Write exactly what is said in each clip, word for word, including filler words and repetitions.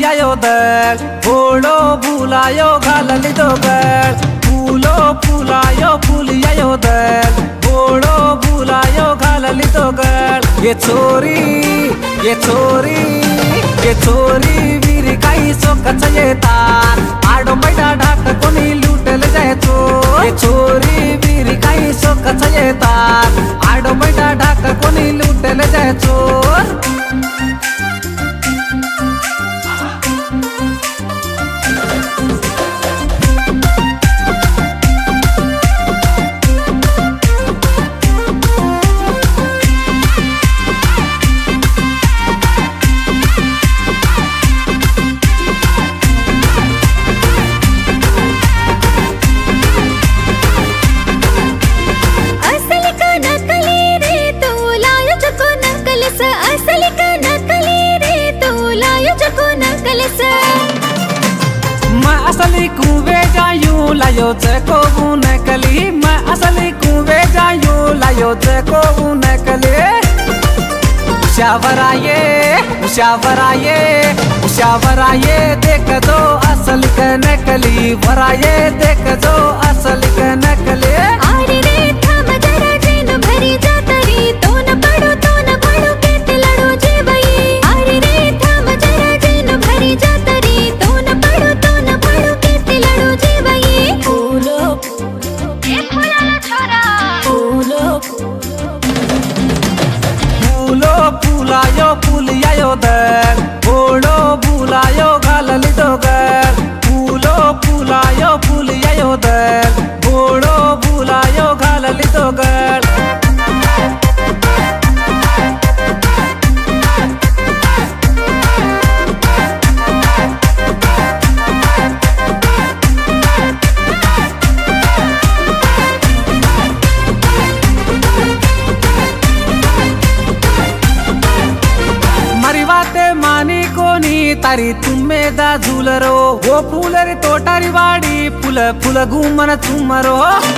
फुलियायो दग घोड़ो भुलायो घालली दोगड़ फूलो फुलायो फुलियायो दग घोड़ो भुलायो घालली दोगड़ ये छोरी ये छोरी ये छोरी वीर काही सोकच येतात आडो मैडा ढाक कोणी लुटल जायचो ये छोरी वीर काही सोकच येतात आडो मैडा ढाक कोणी लुटल जायचो। मैं असली कुवे जायूं लायो चको नकली मैं असली कुवे जायूं लायो चको नकली उशावराये उशावराये उशावराये देख दो असली का नकली वराये देख दो असली का नकली। अरे रे थांब जरा जेन भरी जातरी तो न पडो तो न पडो केते लडो जेवई अरे रे थांब जरा जेन भरी जातरी तो न पडो तो न पडो केते लडो जेवई फूलो ए फुलाला छोरा फूलो फूलो फुलायो फुलियायो दग घोड़ो भुलायो घालली दोगड़ फूलो फुलायो फुलियायो दग घोड़ो भुलायो घालली दोगड़। तारी तुम्हें दा झूलरो वो फूल रे तोटारी वाड़ी फूल फूल घूमन तुमरो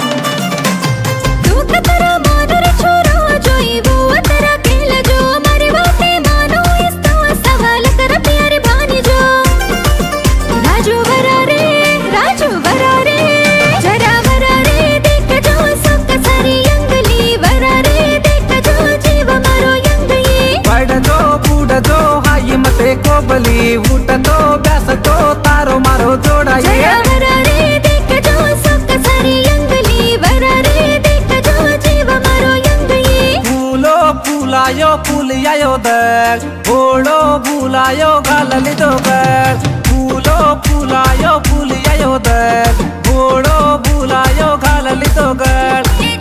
तू कतरा मानर छोरो जोई वो तेरा खेल जो मारे बाते मानो इस तो सवाल कर प्यारे बानी जो राजू वरा रे राजू वरा रे जरा वरा रे देख जो सब सारी अंगली वरा रे देख जो जीव मारो अंगली बड़ जो बूढ़ जो हाई मते को बली उठ तो ब्यास तो तारो मारो जोड़ा ये वरा रे देख जो सब सारी अंगली वरा रे देख जो जीव मारो अंगली फूलो फुलायो फुलियायो दग घोड़ो भुलायो घालली दोगड़ फूलो फुलायो फुलियायो दग घोड़ो भुलायो घालली दोगड़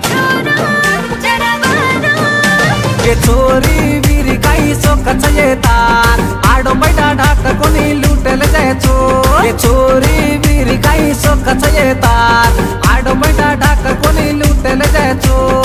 ये छोरी वीर काही सोकच येतात आडो मैडा ढाक कोणी लुटल जायचो ये छोरी वीर काही सोकच येतात आडो मैडा ढाक कोणी लुटल जायचो।